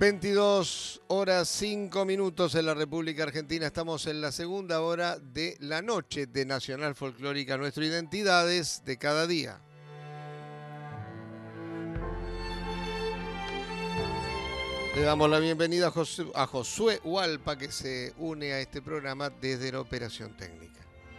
22 horas 5 minutos en la República Argentina. Estamos en la segunda hora de la noche de Nacional Folclórica, nuestras identidades de cada día. Le damos la bienvenida a Josué Hualpa, que se une a este programa desde la operación técnica.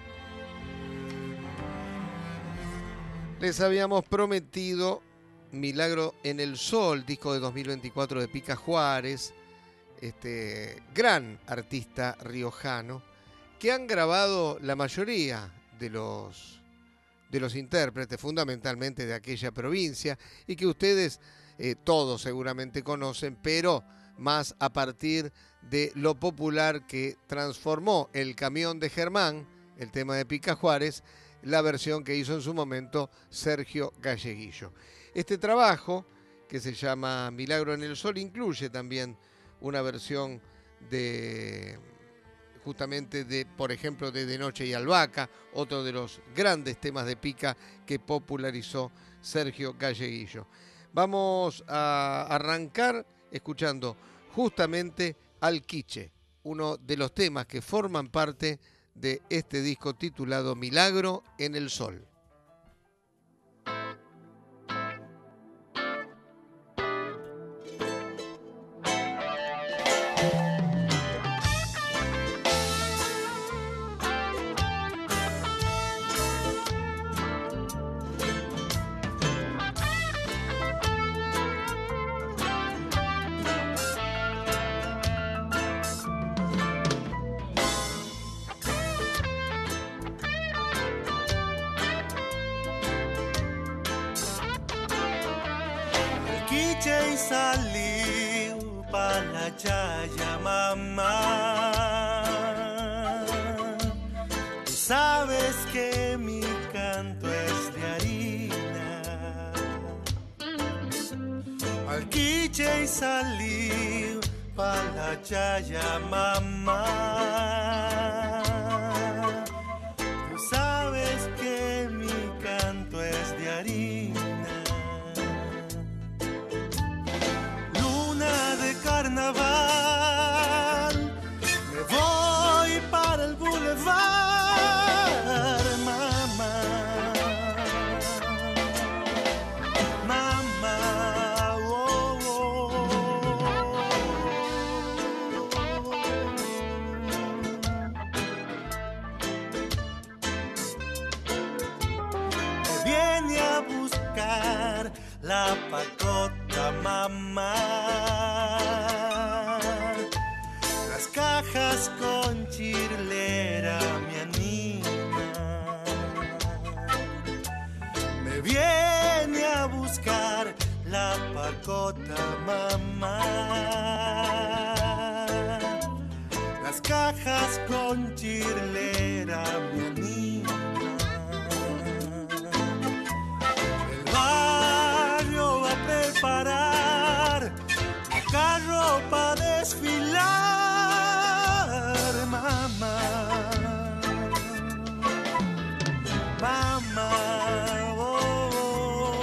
Les habíamos prometido Milagro en el Sol, disco de 2024 de Pica Juárez, este gran artista riojano, que han grabado la mayoría de los intérpretes, fundamentalmente de aquella provincia, y que ustedes todos seguramente conocen, pero más a partir de lo popular que transformó El Camión de Germán, el tema de Pica Juárez, la versión que hizo en su momento Sergio Galleguillo. Este trabajo, que se llama Milagro en el Sol, incluye también una versión justamente por ejemplo, de Noche y Albahaca, otro de los grandes temas de Pica que popularizó Sergio Galleguillo. Vamos a arrancar escuchando justamente Al Quiche, uno de los temas que forman parte de este disco titulado Milagro en el Sol. Y salió pa' la chaya, mamá. Tú sabes que mi canto es de harina. Al quiche y salió pa' la chaya, mamá. Tú sabes que mi canto es de harina. Carnaval, me voy para el boulevard, mamá, mamá, oh, Me viene a buscar la pacota, mamá. Cajas con chirlera me anima. Me viene a buscar la pacota, mamá. Las cajas con chirlera me anima. El barrio va a preparar un carro para desfilar. Mamá, mamá, oh, oh.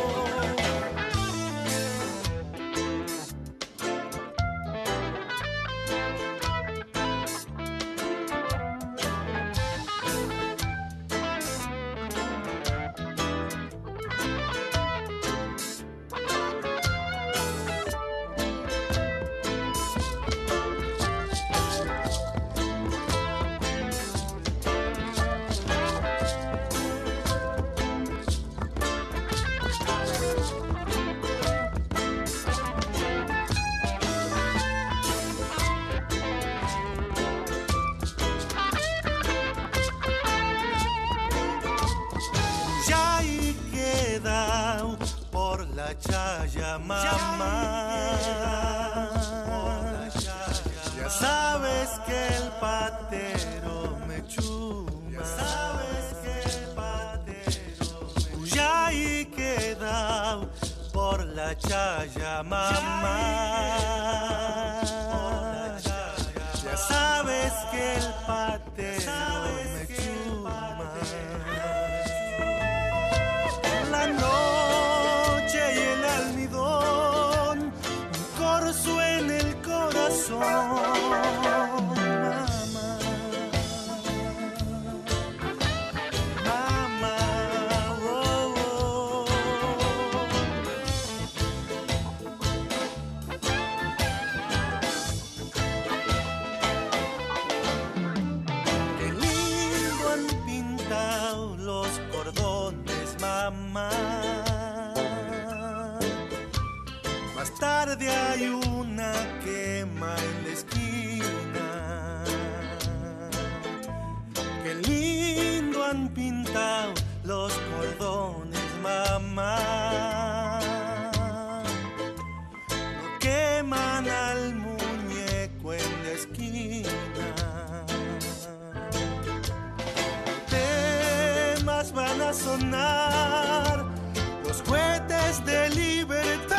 Chaya, mamá, ya sabes que el patero me chuma, ya sabes que el patero me chuma. Ya he quedado por la chaya, mamá, ya sabes que el patero me chuma. La noche y el almidón, un corzo en mamá. Más tarde hay una quema en la esquina. Qué lindo han pintado los cordones, mamá. No queman al muñeco en la esquina. Temas van a sonar los cohetes de libertad.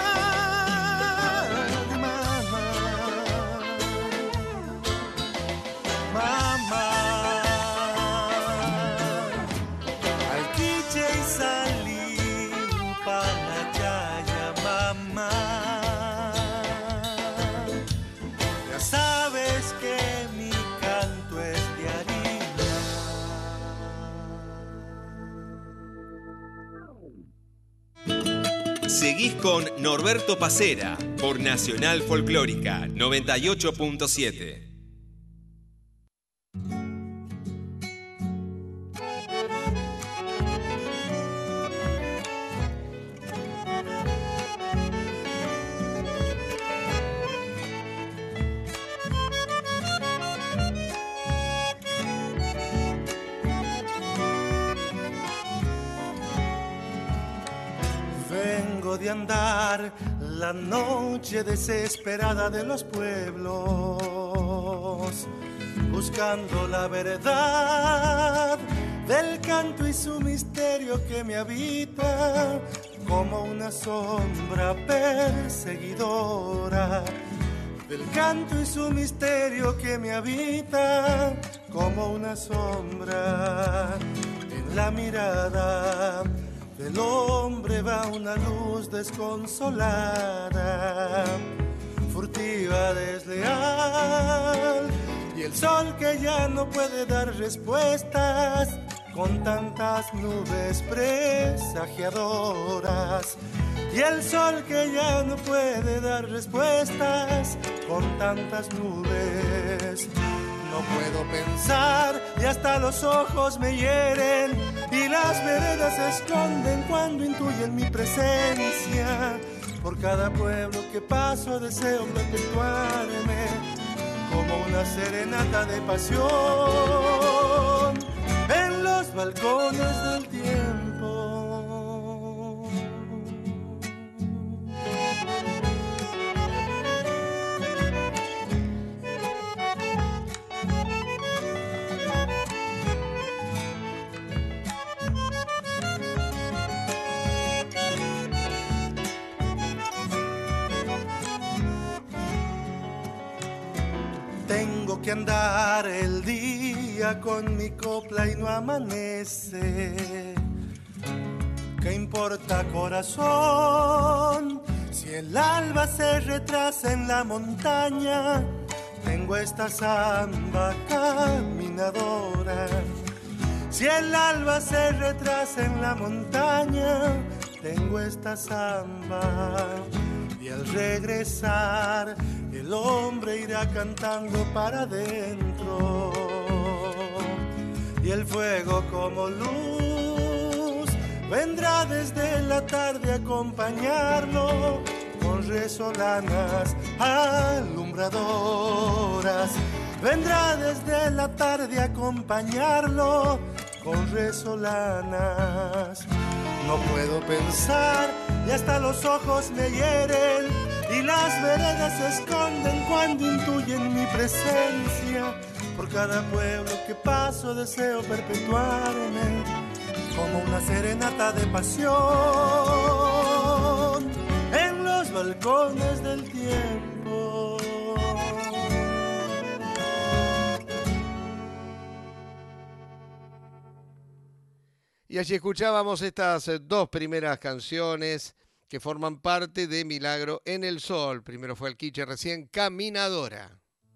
Seguís con Norberto Pacera por Nacional Folclórica 98.7. De andar la noche desesperada de los pueblos, buscando la verdad del canto y su misterio que me habita como una sombra perseguidora. Del canto y su misterio que me habita como una sombra en la mirada. Del hombre va una luz desconsolada, furtiva, desleal, y el sol que ya no puede dar respuestas con tantas nubes presagiadoras. Y el sol que ya no puede dar respuestas con tantas nubes. No puedo pensar y hasta los ojos me hieren y las veredas se esconden cuando intuyen mi presencia. Por cada pueblo que paso deseo perpetuarme como una serenata de pasión en los balcones del tiempo. Tengo que andar el día con mi copla y no amanece. ¿Qué importa, corazón? Si el alba se retrasa en la montaña, tengo esta samba caminadora. Si el alba se retrasa en la montaña, tengo esta samba. Y al regresar, el hombre irá cantando para adentro. Y el fuego como luz vendrá desde la tarde a acompañarlo con resolanas alumbradoras. Vendrá desde la tarde a acompañarlo con resolanas. No puedo pensar y hasta los ojos me hieren y las veredas se esconden cuando intuyen mi presencia. Por cada pueblo que paso deseo perpetuarme como una serenata de pasión en los balcones del tiempo. Y allí escuchábamos estas dos primeras canciones que forman parte de Milagro en el Sol. Primero fue el quiche, recién Caminadora.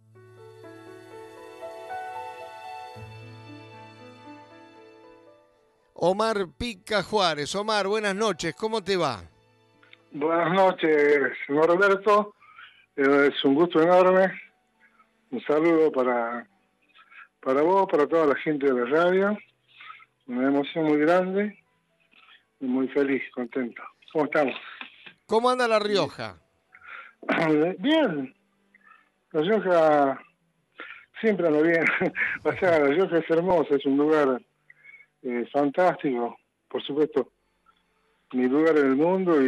Omar Pica Juárez. Omar, buenas noches, ¿cómo te va? Buenas noches, señor Roberto. Es un gusto enorme. Un saludo para vos, para toda la gente de la radio. Una emoción muy grande muy feliz, contento. ¿Cómo estamos? ¿Cómo anda La Rioja? Bien, La Rioja siempre anda bien. O sea, La Rioja es hermosa, es un lugar fantástico, por supuesto, mi lugar en el mundo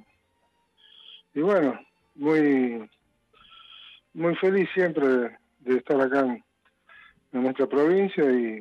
y bueno, muy, muy feliz siempre de estar acá en nuestra provincia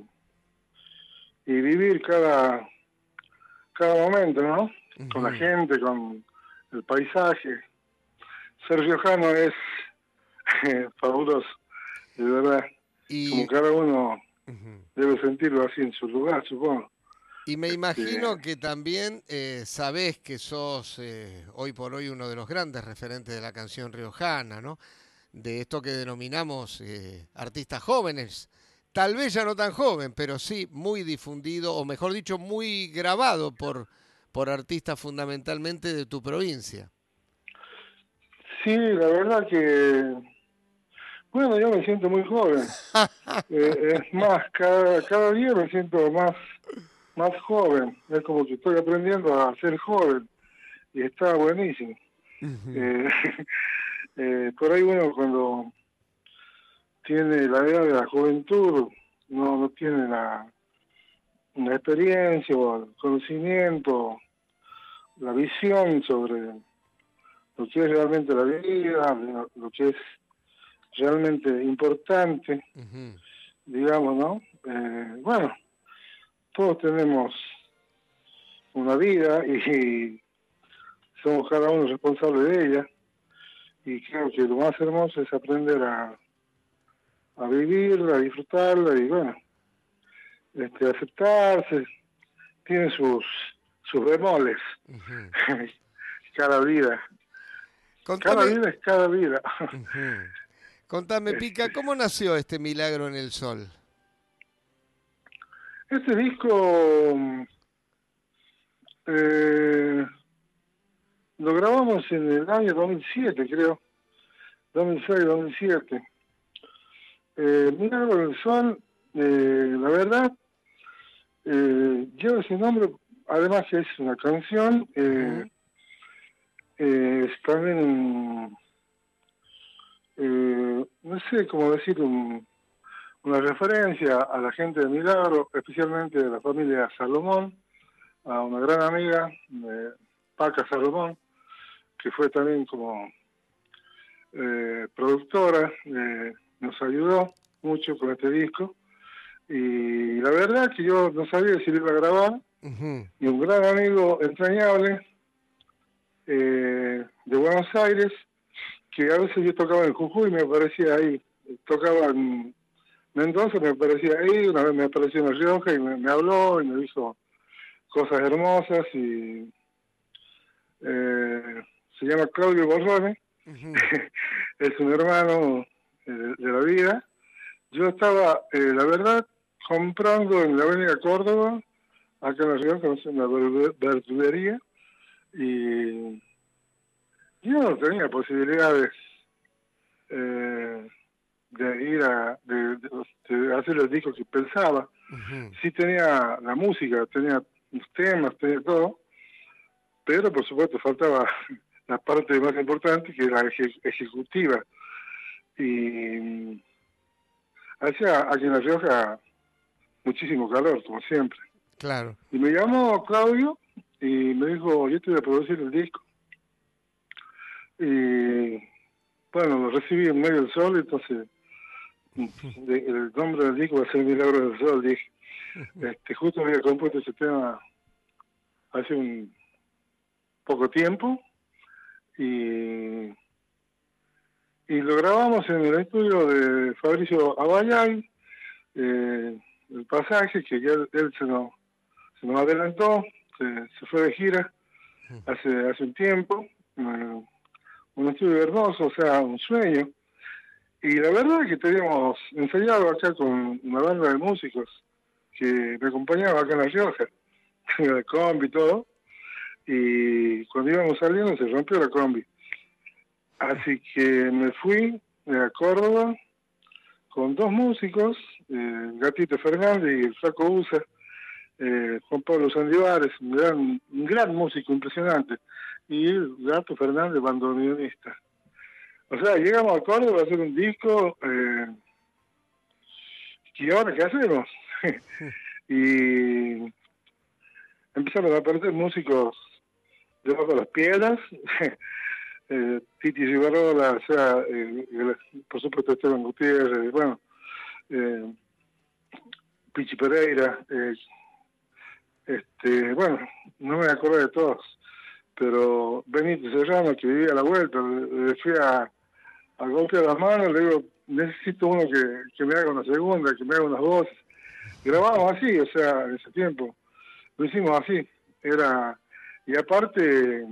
y vivir cada momento, ¿no? Con la gente, con el paisaje. Ser riojano es fabuloso, de verdad. Como Y, cada uno debe sentirlo así en su lugar, supongo. y me imagino que también sabés que sos hoy por hoy uno de los grandes referentes de la canción riojana, ¿no? De esto que denominamos artistas jóvenes. Tal vez ya no tan joven, pero sí muy difundido, o mejor dicho, muy grabado por artistas fundamentalmente de tu provincia. Sí, la verdad que, bueno, yo me siento muy joven. Es más, cada día me siento más joven. Es como que estoy aprendiendo a ser joven y está buenísimo. Eh, por ahí uno cuando tiene la edad de la juventud no tiene la experiencia o el conocimiento, la visión sobre lo que es realmente la vida, lo que es realmente importante, digamos, ¿no? Bueno, todos tenemos una vida y somos cada uno responsable de ella y creo que lo más hermoso es aprender a vivirla, a disfrutarla y bueno, aceptarse, tiene sus bemoles, cada vida. Cada Contame, vida es cada vida. contame, Pica, ¿cómo nació este Milagro en el Sol? Este disco lo grabamos en el año 2007, creo, 2006-2007. Milagro del Sol, la verdad, lleva ese nombre, además que es una canción, es también, no sé cómo decir, una referencia a la gente de Milagro, especialmente de la familia Salomón, a una gran amiga, Paca Salomón, que fue también como productora, nos ayudó mucho con este disco. Y la verdad que yo no sabía si lo iba a grabar, y un gran amigo entrañable de Buenos Aires, que a veces yo tocaba en Jujuy y me aparecía ahí, tocaba en Mendoza, me aparecía ahí, una vez me apareció en La Rioja y me habló y me dijo cosas hermosas y se llama Claudio Borrone, es un hermano de la vida. Yo estaba, la verdad, comprando en la avenida Córdoba, acá en La Rioja, no sé, una verdulería, y yo no tenía posibilidades de ir de hacer el disco que pensaba. Sí tenía la música, tenía los temas, tenía todo, pero por supuesto faltaba la parte más importante, que era ejecutiva. Y hacía aquí en La Rioja muchísimo calor, como siempre. Claro. Y me llamó Claudio y me dijo, yo te voy a producir el disco. Y bueno, lo recibí en medio del sol, entonces el nombre del disco va a ser Milagro del Sol, dije. Justo había compuesto ese tema hace un poco tiempo y lo grabamos en el estudio de Fabricio Abayay, el pasaje que ya él se nos adelantó, se fue de gira hace un tiempo, un estudio hermoso, o sea, un sueño. Y la verdad es que teníamos ensayado acá con una banda de músicos que me acompañaba acá en La Rioja, la combi y todo, y cuando íbamos saliendo se rompió la combi. Así que me fui a Córdoba con dos músicos, Gatito Fernández y el Flaco Usa, Juan Pablo Sandívares, un gran músico, impresionante, y Gato Fernández, bandoneonista. O sea, llegamos a Córdoba a hacer un disco, ¿y ahora qué hacemos? Y empezaron a aparecer músicos debajo de las piedras, Titi Rivarola, o sea, por supuesto Esteban Gutiérrez, bueno, Pichi Pereira, bueno, no me acuerdo de todos, pero Benito Serrano, que vivía a la vuelta, le fui a golpear las manos, le digo, necesito uno que me haga una segunda, que me haga unas voces. Grabamos así, o sea, en ese tiempo, lo hicimos así, y aparte,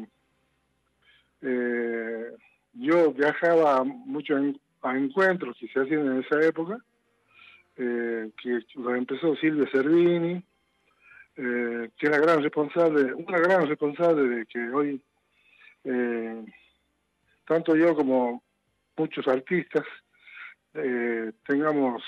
yo viajaba mucho a encuentros que se hacían en esa época, que los empezó Silvia Servini, que es una gran responsable de que hoy tanto yo como muchos artistas tengamos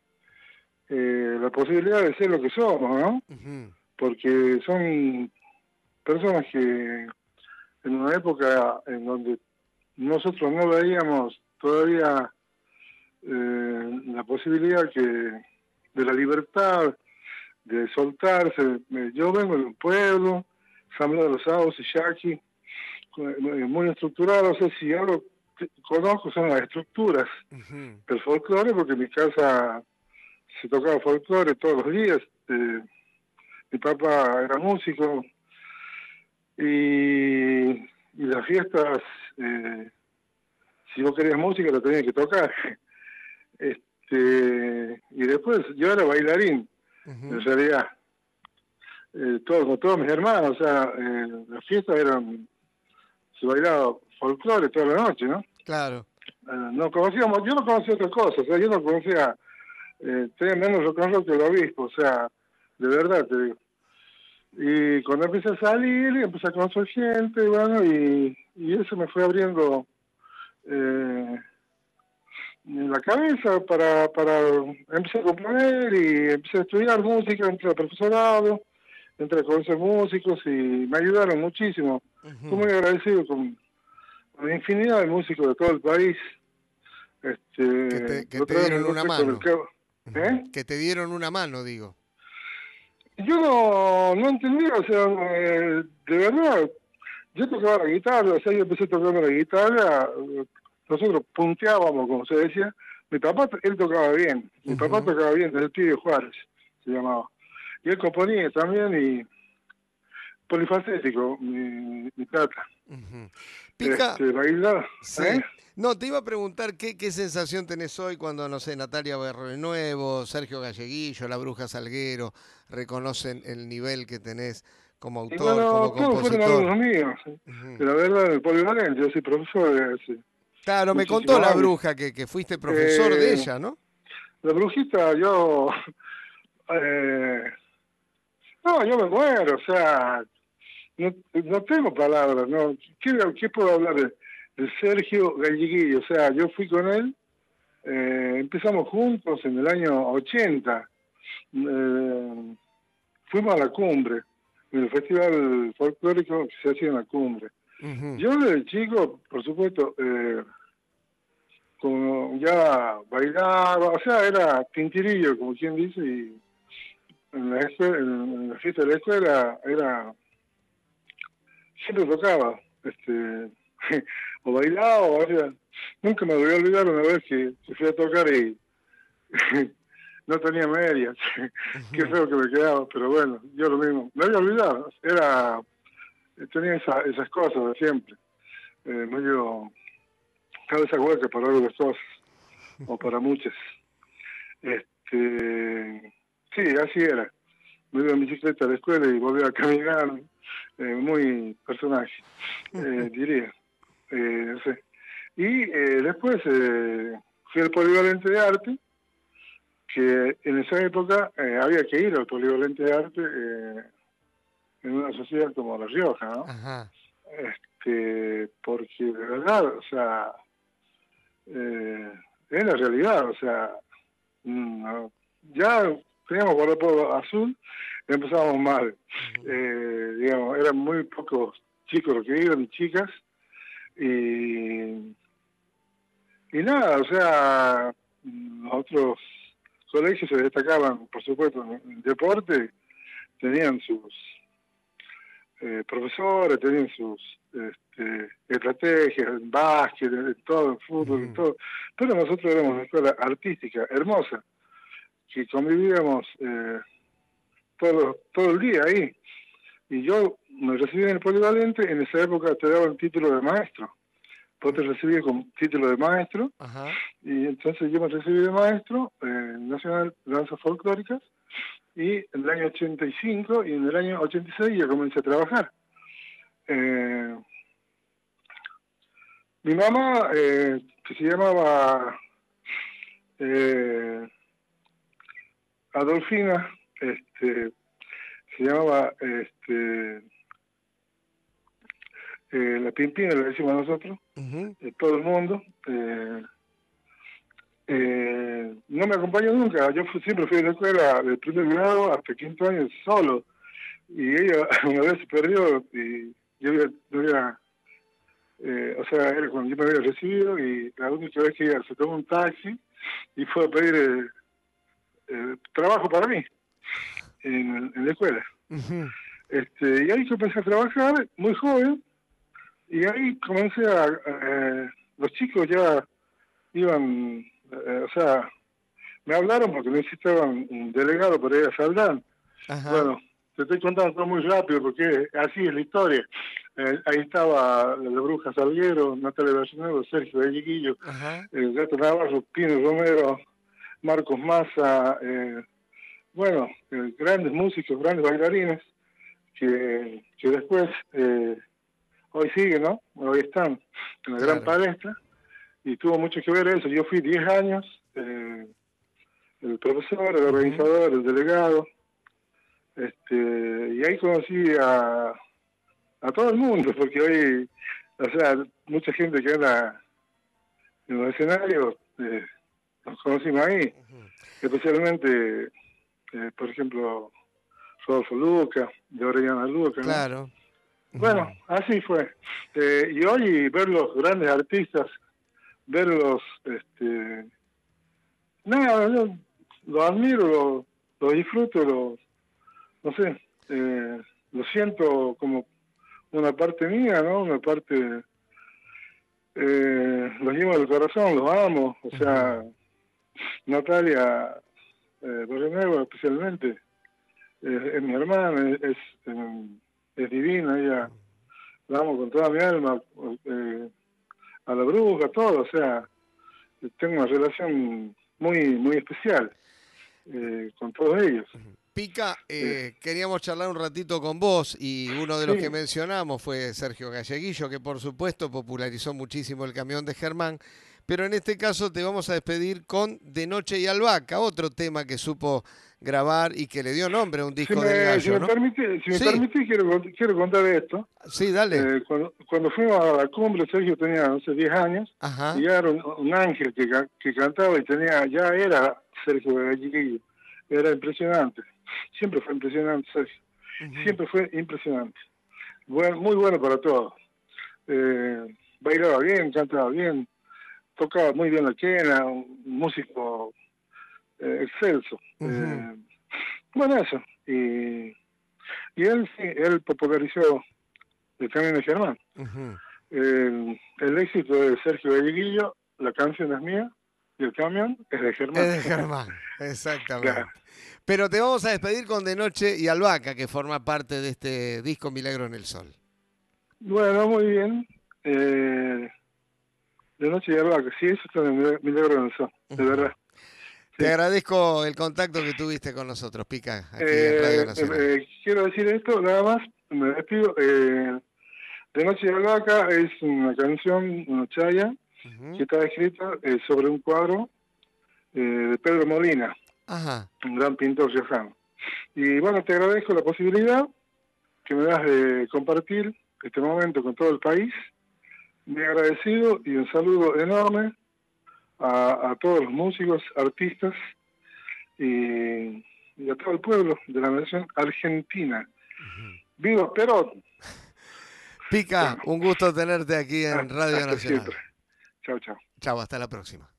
la posibilidad de ser lo que somos, ¿no? Ujú. Porque son personas que en una época en donde nosotros no veíamos todavía la posibilidad de la libertad, de soltarse. Yo vengo de un pueblo, Asamblea de los Sauces, Yaqui, muy estructurado. O sea, si algo conozco son las estructuras Ujú. del folclore, porque en mi casa se tocaba folclore todos los días. Mi papá era músico y las fiestas, si vos querías música, la tenías que tocar. Y después yo era bailarín, en Ujú. realidad. Todos mis hermanos, o sea, las fiestas se bailaba folclore toda la noche, ¿no? Claro. Yo no conocía otra cosa, o sea, yo no conocía, tenía menos rock and roll que el obispo, o sea, de verdad te digo. Y cuando empecé a salir, empecé a conocer gente, bueno, y eso me fue abriendo en la cabeza para empezar a componer y empecé a estudiar música, entré al profesorado, entré a conocer músicos y me ayudaron muchísimo. Estoy Ujú. muy agradecido con la infinidad de músicos de todo el país. Que La te otra vez me dieron una encontré con el mano. cabo. Ujú. ¿Eh? Que te dieron una mano, digo. Yo no entendía, o sea, de verdad, yo tocaba la guitarra, o sea, yo empecé tocando la guitarra, nosotros punteábamos, como se decía. Mi papá, él tocaba bien, mi papá Ujú. tocaba bien, desde el Tío Juárez, se llamaba. Y él componía también, y polifacético, mi tata. Ujú. Pica, Bailaba, ¿eh? sí. No, te iba a preguntar qué sensación tenés hoy cuando, no sé, Natalia Nuevo, Sergio Galleguillo, la Bruja Salguero, reconocen el nivel que tenés como Y autor, como bueno, todos fueron compositor. alumnos míos. Ujú. La verdad, el polivalente, yo soy profesor de hace Claro, me contó muchísimos la años. Bruja que fuiste profesor de Eh, ella, ¿no? la brujita, eh, no, yo me muero, o sea, no tengo palabras, ¿no? ¿Qué puedo hablar de Sergio Galleguillo? O sea, yo fui con él, empezamos juntos en el año 80, eh, fuimos a la cumbre, en el festival folclórico que se hacía en la cumbre. Ujú. Yo desde chico, por supuesto, como ya bailaba, o sea, era tintirillo, como quien dice, y en la fiesta de la escuela siempre tocaba, o bailaba, o sea, nunca me voy a olvidar una vez que fui a tocar y no tenía medias, qué Ujú. feo que me quedaba, pero bueno, yo lo mismo, me había olvidado, tenía esas cosas de siempre, medio cabeza hueca para algunas cosas, o para muchas. Sí, así era. Me iba en bicicleta a la escuela y volvía a caminar, muy personaje, diría. No sé. Y después fui al Polivalente de Arte, que en esa época había que ir al Polivalente de Arte en una sociedad como La Rioja, ¿no? Ajá. Porque de verdad, o sea, es la realidad, o sea, no, ya teníamos guardapolvo azul, empezábamos mal. Digamos, eran muy pocos chicos los que iban, y chicas, y nada, o sea, los otros colegios se destacaban, por supuesto, en el deporte, tenían sus profesores, tenían sus estrategias, en básquet, en todo, en fútbol, en todo. Pero nosotros éramos una escuela artística, hermosa, que convivíamos todo el día ahí. Y yo me recibí en el polivalente, en esa época te daban título de maestro. Vos te recibías con título de maestro, Ajá. y entonces yo me recibí de maestro en Nacional de Danzas Folclóricas, y en el año 85 y en el año 86 ya comencé a trabajar. Mi mamá, que se llamaba Adolfina, se llamaba la Pimpina, le decimos nosotros, todo el mundo. No me acompañó nunca, yo siempre fui a la escuela del primer grado hasta quinto año solo, y ella una vez se perdió y yo había o sea, era cuando yo me había recibido, y la única vez que ella se tomó un taxi y fue a pedir trabajo para mí en la escuela. Y ahí yo empecé a trabajar muy joven, y ahí comencé los chicos ya iban, o sea, me hablaron porque necesitaban un delegado para ir a Saldán. Ajá. Bueno, te estoy contando todo muy rápido porque así es la historia. Ahí estaba la Bruja Salguero, Natalia Vallenuevo, Sergio Belliquillo, el Gato Navarro, Pino Romero, Marcos Massa, bueno, grandes músicos, grandes bailarines, que después, hoy siguen, ¿no? Hoy están en la gran palestra, y tuvo mucho que ver eso. Yo fui 10 años, el profesor, el organizador, el delegado, y ahí conocí a todo el mundo, porque hoy, o sea, mucha gente que anda en los escenarios, nos conocimos ahí, especialmente, por ejemplo, Rodolfo Luca, de Orellana Luca, ¿no? Claro. Bueno, así fue. Y hoy ver los grandes artistas, verlos, nada, yo lo admiro, lo disfruto, no sé, lo siento como una parte mía, ¿no? Una parte, los llevo del corazón, los amo, o sea, Natalia Vallenuevo especialmente, es mi hermana, es divina, ella la amo con toda mi alma, a la Bruja, todo, o sea, tengo una relación muy especial con todos ellos. Pica, queríamos charlar un ratito con vos, y uno de los que mencionamos fue Sergio Galleguillo, que por supuesto popularizó muchísimo el camión de Germán, pero en este caso te vamos a despedir con De Noche y Albahaca, otro tema que supo grabar y que le dio nombre a un disco del Gallo, si me ¿no? permite, quiero contar esto. Sí, dale. Cuando fuimos a la cumbre, Sergio tenía, no sé, 10 años, y ya era un ángel que cantaba, y ya era Sergio Galleguillo. Era impresionante. Siempre fue impresionante, Sergio. Siempre fue impresionante. Muy bueno para todo. Bailaba bien, cantaba bien, tocaba muy bien la quena, un músico excelso. Bueno, eso. Y él popularizó el Camión de Germán. El éxito de Sergio Galleguillo, la canción es mía, y el camión es de Germán. Es de Germán, exactamente. Claro. Pero te vamos a despedir con De Noche y Albahaca, que forma parte de este disco Milagro en el Sol. Bueno, muy bien. De Noche y Albahaca, sí, eso está en Milagro en el Sol, de verdad. Te agradezco el contacto que tuviste con nosotros, Pica, aquí en Radio Nacional. Quiero decir esto, nada más, me despido. De Noche y Albahaca es una canción, una chaya, que está escrita sobre un cuadro de Pedro Molina, un gran pintor riojano. Y bueno, te agradezco la posibilidad que me das de compartir este momento con todo el país. Muy agradecido, y un saludo enorme a todos los músicos, artistas, y y a todo el pueblo de la nación argentina. ¡Viva Perón! Pica, un gusto tenerte aquí en Radio Hasta Nacional. siempre. Chao, chao. Chao, hasta la próxima.